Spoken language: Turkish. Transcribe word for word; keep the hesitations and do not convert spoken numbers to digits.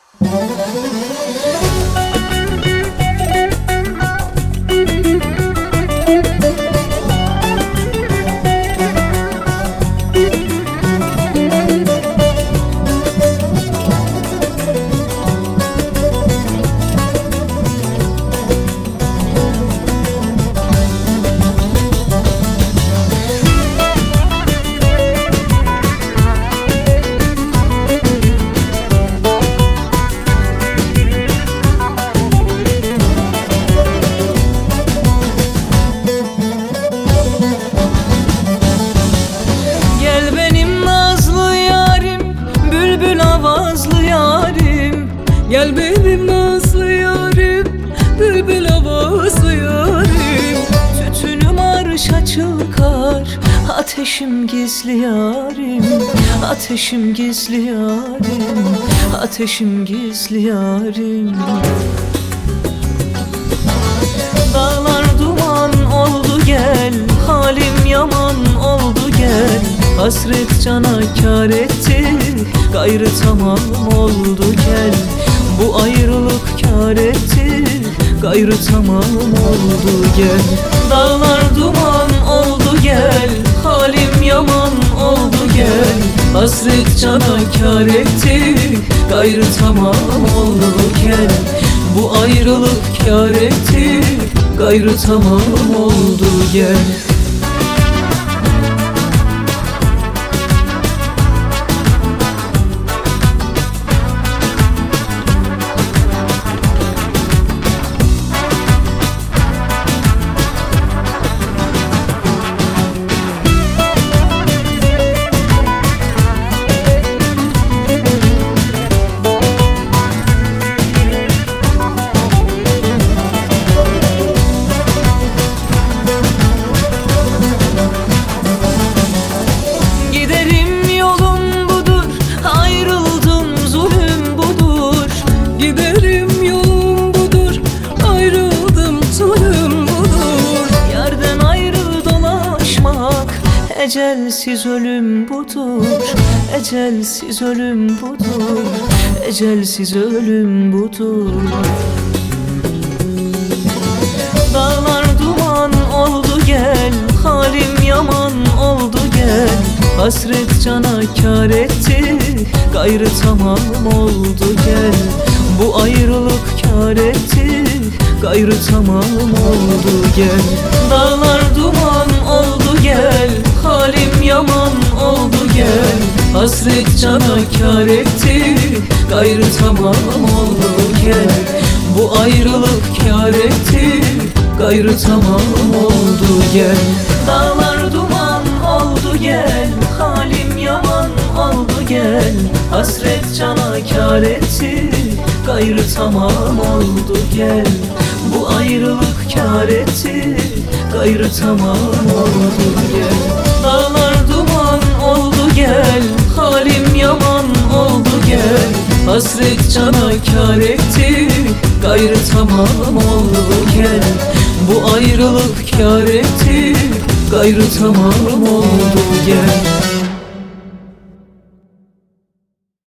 Gel benim nazlı yarim, bülbül avazlı yarim. Tütünüm arşa çıkar, ateşim gizli yarim. Ateşim gizli yarim, ateşim gizli yarim. Dağlar duman oldu gel, halim yaman oldu gel. Hasret cana kâr etti, gayrı tamam oldu gel. Bu ayrılık kâr etti, gayrı tamam oldu gel. Dağlar duman oldu gel, halim yaman oldu gel. Hasret cana kâr etti, gayrı tamam oldu gel. Bu ayrılık kâr etti, gayrı tamam oldu gel. Ecelsiz ölüm budur, ecelsiz ölüm budur, ecelsiz ölüm budur. Dağlar duman oldu gel, halim yaman oldu gel. Hasret cana kâr etti, gayrı tamam oldu gel. Bu ayrılık kâr etti, gayrı tamam oldu gel. Dağlar duman oldu gel, halim yaman oldu gel. Hasret cana kâr etti, gayrı tamam oldu gel. Bu ayrılık kâr etti, gayrı tamam oldu gel. Dağlar duman oldu gel, halim yaman oldu gel. Hasret cana kâr etti, gayrı tamam oldu gel. Bu ayrılık kâr etti, gayrı tamam oldu gel. Dağlar duman oldu gel, halim yaman oldu gel. Hasret cana kâr etti, gayrı tamam oldu gel. Bu ayrılık kâr etti, gayrı tamam oldu gel.